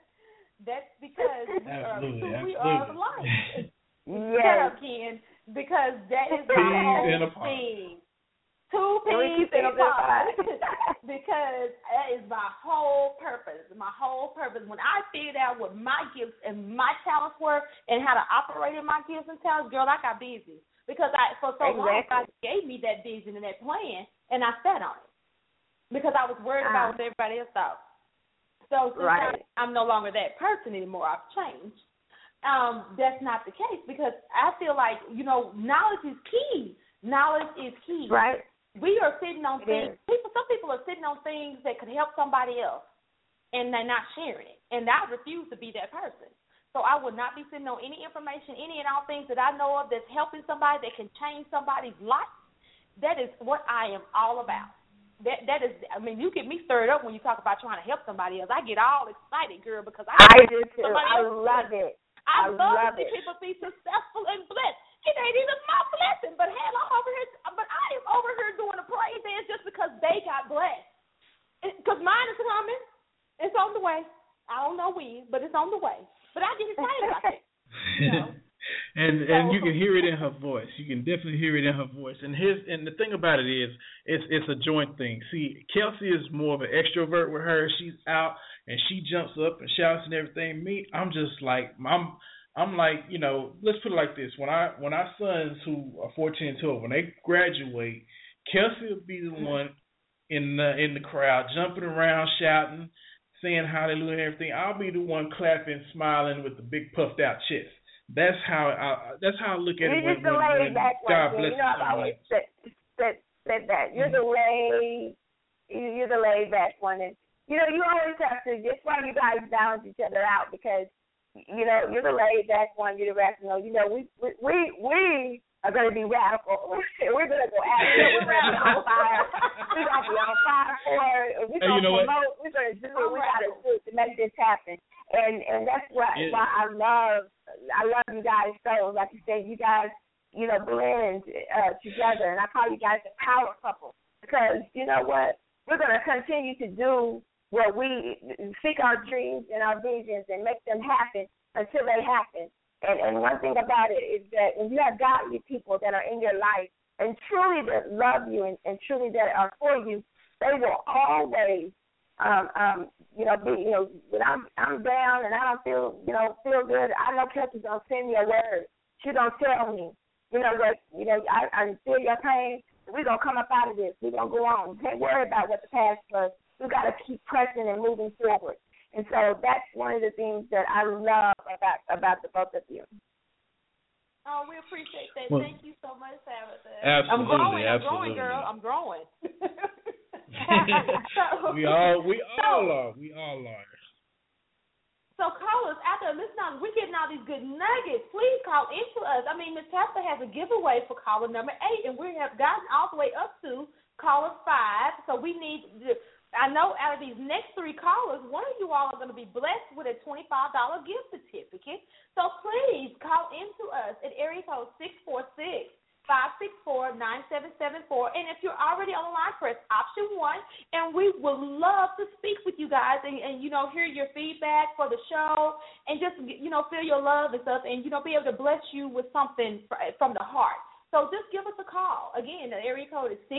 That's because we are alike. Yeah, Ken, because because that is my Peas in a whole pod. thing. 2 peas in a pod. Because that is my whole purpose. My whole purpose. When I figured out what my gifts and my talents were and how to operate in my gifts and talents, girl, I got busy. Because for so long, God gave me that vision and that plan, and I sat on it. Because I was worried about what everybody else thought. So since I'm no longer that person anymore, I've changed. That's not the case because I feel like, knowledge is key. Knowledge is key. Right. We are sitting on things. Some people are sitting on things that could help somebody else, and they're not sharing it. And I refuse to be that person. So I will not be sitting on any information, any and all things that I know of that's helping somebody that can change somebody's life. That is what I am all about. That is, you get me stirred up when you talk about trying to help somebody else. I get all excited, girl, because I do too. I love it. I love to see people be successful and blessed. It ain't even my blessing, but hell, I am over here doing a praise dance just because they got blessed. Because mine is coming. It's on the way. I don't know when, but it's on the way. But I get excited about it. And you can hear it in her voice. You can definitely hear it in her voice. And the thing about it is, it's a joint thing. See, Kelsey is more of an extrovert with her. She's out and she jumps up and shouts and everything. Me, I'm just like I'm like, let's put it like this. When our sons who are 14 and 12, when they graduate, Kelsey will be the one in the crowd, jumping around, shouting, saying hallelujah and everything. I'll be the one clapping, smiling with the big puffed out chest. That's how I look at it. You're just the laid back God one. bless I've always said that. You're the laid back one, and you always have to. That's why you guys balance each other out because you're the laid back one. You're the rational. We are going to be radical. We're going to go after it. We're going to be on fire. We're going to be on fire for it. We're going to promote. We're going to do what we got to do to make this happen. And that's why I love you guys so. Like you said, you guys, blend together. And I call you guys a power couple because you know what? We're going to continue to do what we seek our dreams and our visions and make them happen until they happen. And one thing about it is that when you have godly people that are in your life and truly that love you and truly that are for you, they will always, when I'm down and I don't feel good, I know Kelsey's gonna send me a word. She's gonna tell me, I feel your pain. We're gonna come up out of this. We're gonna go on. Can't worry about what the past was. We gotta keep pressing and moving forward. And so that's one of the things that I love about the both of you. Oh, we appreciate that. Well, thank you so much, Tabitha. Absolutely, I'm growing, girl. I'm growing. We all are. So callers, after listening, we're getting all these good nuggets. Please call into us. Miss Tabitha has a giveaway for caller number 8, and we have gotten all the way up to caller 5. So we need, I know out of these next 3 callers, one of you all are going to be blessed with a $25 gift certificate. So please call into us at area code 646-564-9774. And if you're already on the line, press option 1, and we would love to speak with you guys and hear your feedback for the show and just, feel your love and stuff and, be able to bless you with something from the heart. So just give us a call. Again, the area code is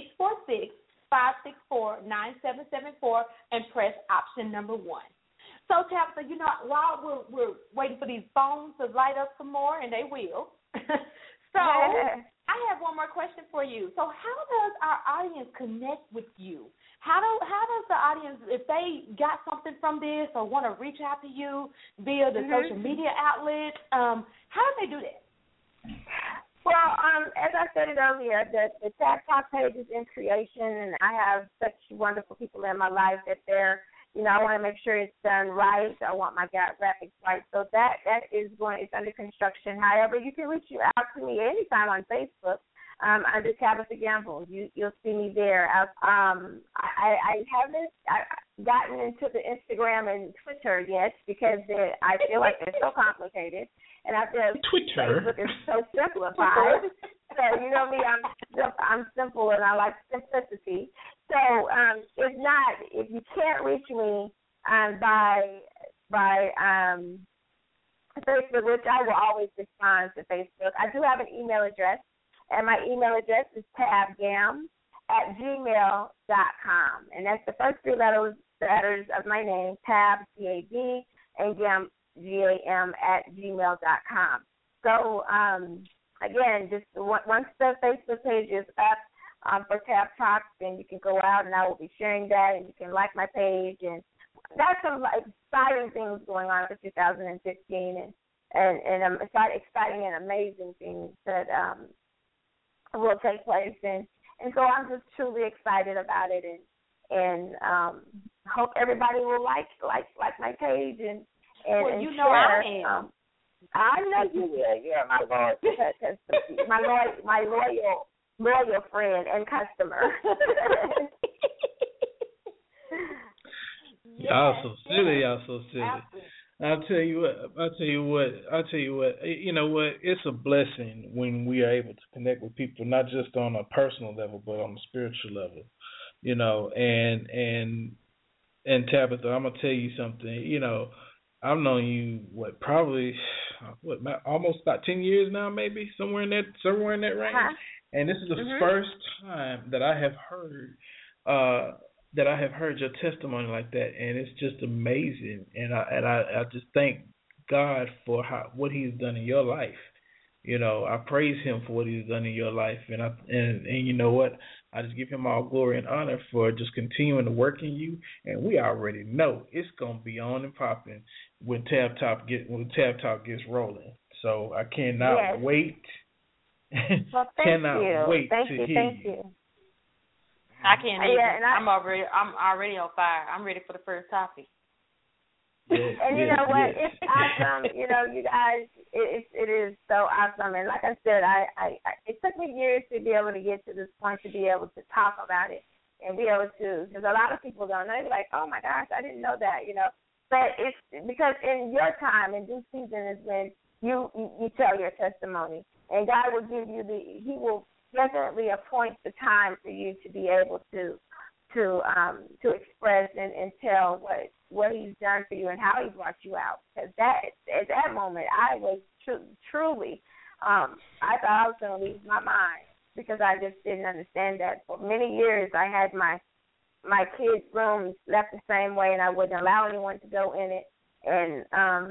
646-564-9774 and press option number 1. So, Tabitha, while we're waiting for these phones to light up some more, and they will. So I have one more question for you. So how does our audience connect with you? How does the audience, if they got something from this or want to reach out to you via the social media outlets, how do they do that? Well, as I said earlier, the Tab Talk page is in creation, and I have such wonderful people in my life that they're, I want to make sure it's done right. I want my graphics right. So that is it's under construction. However, you can reach out to me anytime on Facebook under Tabitha Gamble. You'll see me there. I haven't gotten into the Instagram and Twitter yet because I feel like they're so complicated. And I feel Twitter. Facebook is so simplified. So you know me, I'm simple and I like simplicity. So if you can't reach me by Facebook, which I will always respond to Facebook, I do have an email address, And my email address is tabgam@gmail.com. And that's the first three letters of my name, Tab, T-A-B, and Gam, G-A-M, @gmail.com. So, again, just once the Facebook page is up for Tab Talk, then you can go out, and I will be sharing that, and you can like my page. And that's some exciting things going on for 2015, and exciting and amazing things that will take place. And so I'm just truly excited about it, and hope everybody will like my page and well, you and know share. I am. I know you will. You're my my loyal friend and customer. Y'all so silly. I'll tell you what. You know what? It's a blessing when we are able to connect with people, not just on a personal level, but on a spiritual level. You know, and Tabitha, I'm gonna tell you something. You know, I've known you almost about 10 years now, maybe somewhere in that range. Uh-huh. And this is the first time that I have heard your testimony like that, and it's just amazing. And I just thank God for what He's done in your life. You know, I praise Him for what He's done in your life, and you know what? I just give Him all glory and honor for just continuing to work in you. And we already know it's gonna be on and popping when Tab Talk gets rolling. So I cannot wait. Well, cannot wait to hear thank you. you. I can't either. Yeah, I'm already on fire. I'm ready for the first topic. And you know what? It's awesome. You know, you guys, it is so awesome. And like I said, I it took me years to be able to get to this point, to be able to talk about it and be able to, because a lot of people don't know. They're like, oh my gosh, I didn't know that, you know. But it's because in your time, in due season, is when you tell your testimony, and God will give you He will definitely appoint the time for you to be able to express and tell what He's done for you and how He brought you out. Because at that moment, I was truly, I thought I was going to lose my mind, because I just didn't understand that. For many years, I had my kids' rooms left the same way, and I wouldn't allow anyone to go in it. And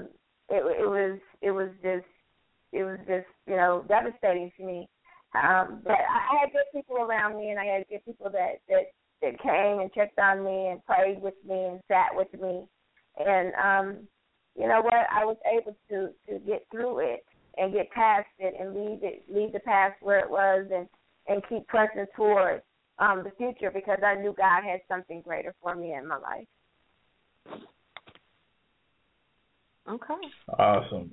it was just you know, devastating to me. But I had good people around me, and I had good people that came and checked on me and prayed with me and sat with me. And you know what? I was able to get through it and get past it and leave the past where it was, and keep pressing toward the future, because I knew God had something greater for me in my life. Okay. Awesome.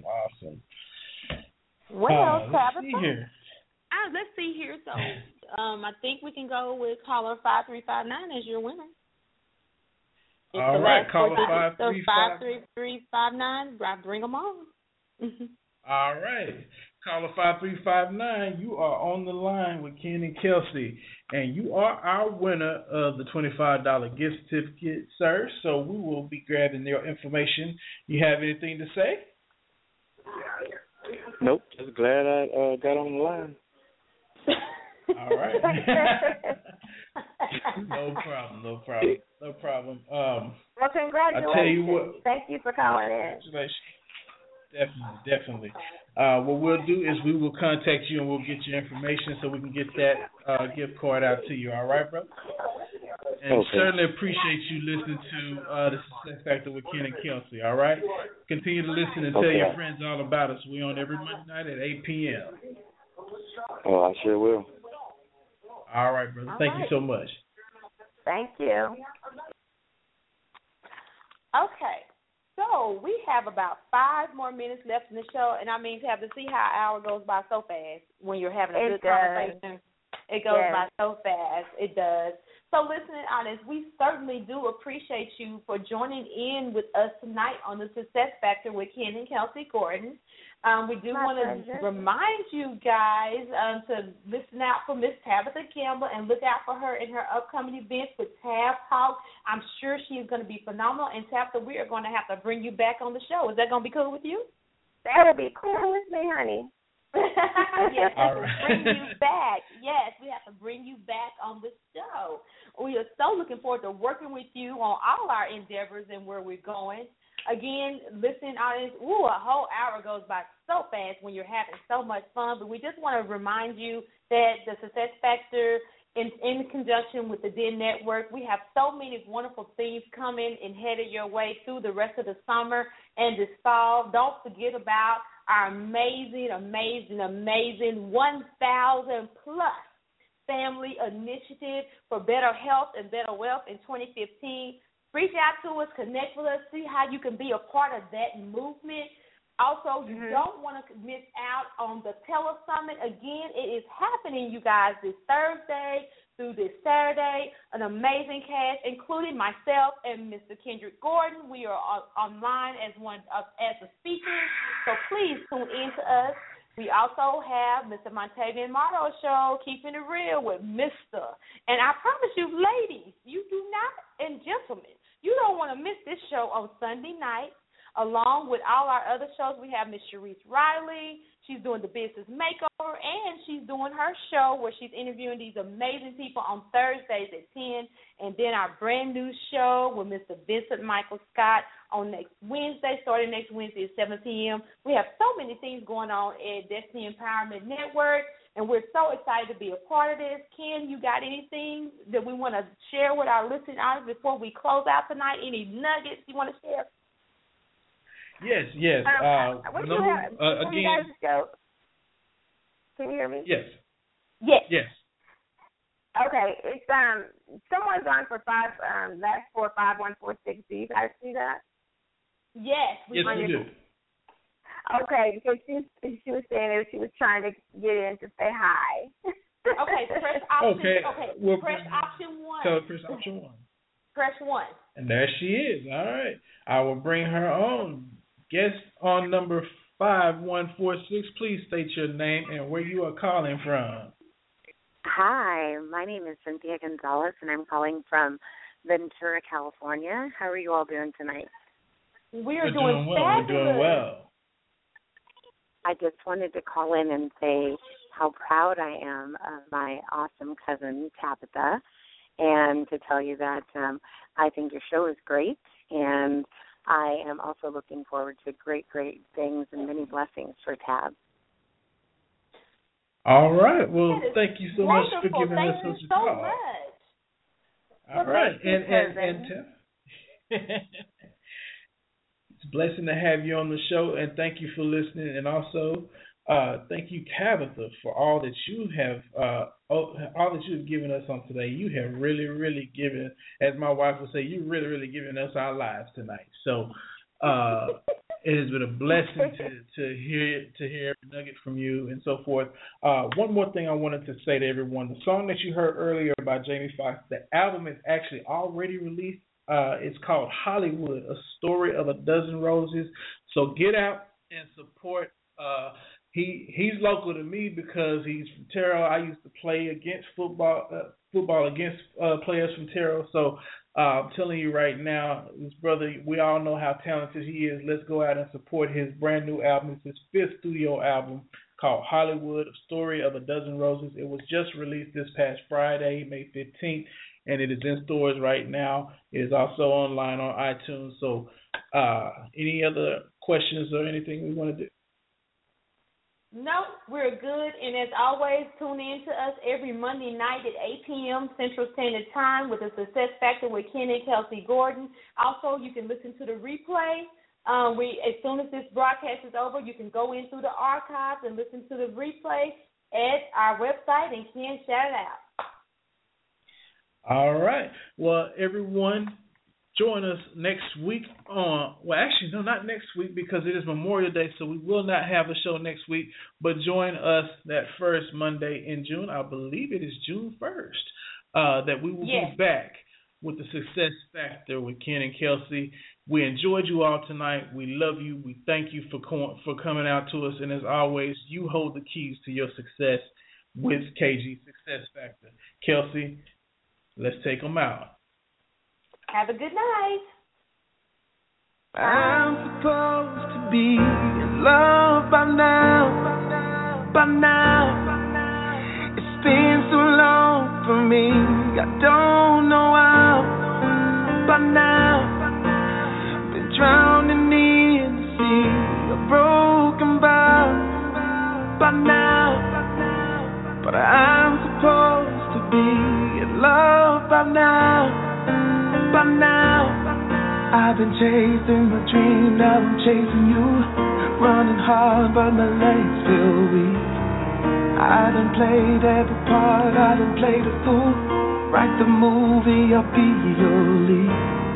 Well, Tabitha. Let's see here. So, I think we can go with caller 5359 as your winner. All right, caller 53359. Bring them on. All right, caller 5359. You are on the line with Ken and Kelsey, and you are our winner of the $25 gift certificate, sir. So we will be grabbing your information. You have anything to say? Nope. Just glad I got on the line. All right. No problem. Well, congratulations. I tell you what. Thank you for calling in. Congratulations. Definitely. What we'll do is we will contact you, and we'll get your information so we can get that gift card out to you. All right, brother? And certainly appreciate you listening to the Success Factor with Ken and Kelsey. All right? Continue to listen and tell your friends all about us. We're on every Monday night at 8 p.m. Oh, I sure will. All right, brother. Thank you so much. Thank you. Okay. So we have about 5 more minutes left in the show, and I mean, to see how an hour goes by so fast when you're having a good conversation. It goes by so fast. It does. So listening audience, we certainly do appreciate you for joining in with us tonight on the Success Factor with Ken and Kelsey Gordon. We do want to remind you guys to listen out for Miss Tabitha Campbell and look out for her in her upcoming events with Tab Talk. I'm sure she's going to be phenomenal. And Tabitha, we are going to have to bring you back on the show. Is that going to be cool with you? That would be cool with me, honey. Yes, All to right. bring you back. Yes, we have to bring you back on the show. We are so looking forward to working with you on all our endeavors and where we're going. Again, listening audience, a whole hour goes by so fast when you're having so much fun, but we just want to remind you that the Success Factor, in conjunction with the Den Network, we have so many wonderful things coming and headed your way through the rest of the summer and this fall. Don't forget about our amazing 1,000-plus family initiative for better health and better wealth in 2015. Reach out to us, connect with us, see how you can be a part of that movement. Also, you don't want to miss out on the Tele-Summit. Again, it is happening, you guys, this Thursday through this Saturday. An amazing cast, including myself and Mr. Kendrick Gordon. We are online as a speaker, so please tune in to us. We also have Mr. Montavian Marlowe Show, Keeping It Real with Mr. And I promise you, ladies, you do not, and gentlemen, you don't want to miss this show on Sunday night. Along with all our other shows, we have Miss Sharice Riley. She's doing the Business Makeover, and she's doing her show where she's interviewing these amazing people on Thursdays at 10. And then our brand new show with Mr. Vincent Michael Scott on next Wednesday, starting next Wednesday at 7 p.m. We have so many things going on at Destiny Empowerment Network, and we're so excited to be a part of this. Ken, you got anything that we want to share with our listening audience before we close out tonight? Any nuggets you want to share? Yes. What do you have? Again, you guys go? Can you hear me? Yes. Yes. Okay, it's someone's on for last 45146. Do you guys see that? Yes, we do. Okay, because she was saying that she was trying to get in to say hi. Okay, press option. Okay, well, press option 1. So press option 1. Press 1. And there she is. All right, I will bring her on. Guest on number 5146. Please state your name and where you are calling from. Hi, my name is Cynthia Gonzalez, and I'm calling from Ventura, California. How are you all doing tonight? We're doing well. Fabulous. We're doing well. I just wanted to call in and say how proud I am of my awesome cousin, Tabitha, and to tell you that I think your show is great, and I am also looking forward to great things and many blessings for Tab. All right. Well, thank you so much for giving us such a call. Thank you so much. All right. And it's a blessing to have you on the show, and thank you for listening. And also, thank you, Tabitha, for all that you have given us on today. You have really given, as my wife would say, you really given us our lives tonight. So it has been a blessing to hear every nugget from you and so forth. One more thing I wanted to say to everyone: the song that you heard earlier by Jamie Foxx, the album is actually already released. It's called Hollywood: A Story of a Dozen Roses. So get out and support. He's local to me because he's from Terrell. I used to play against football against players from Terrell. So I'm telling you right now, this brother, we all know how talented he is. Let's go out and support his brand new album. It's his 5th studio album called Hollywood: A Story of a Dozen Roses. It was just released this past Friday, May 15th, and it is in stores right now. It is also online on iTunes. So any other questions or anything we want to do? No, we're good. And as always, tune in to us every Monday night at 8 p.m. Central Standard Time with the Success Factor with Ken and Kelsey Gordon. Also, you can listen to the replay. As soon as this broadcast is over, you can go in through the archives and listen to the replay at our website, and Ken, shout it out. All right. Well, everyone, join us next week not next week because it is Memorial Day, so we will not have a show next week, but join us that first Monday in June. I believe it is June 1st that we will be back with the Success Factor with Ken and Kelsey. We enjoyed you all tonight. We love you. We thank you for coming out to us, and as always, you hold the keys to your success with KG Success Factor. Kelsey, let's take them out. Have a good night. I'm supposed to be in love by now. by now. It's been so long for me, I don't know how. By now, been drowning in the sea of broken vows. By now, but I'm supposed to be in love by now. By now, I've been chasing my dream, now I'm chasing you. Running hard, but my legs feel weak. I done played every part, I done played a fool. Write the movie, I'll be your lead.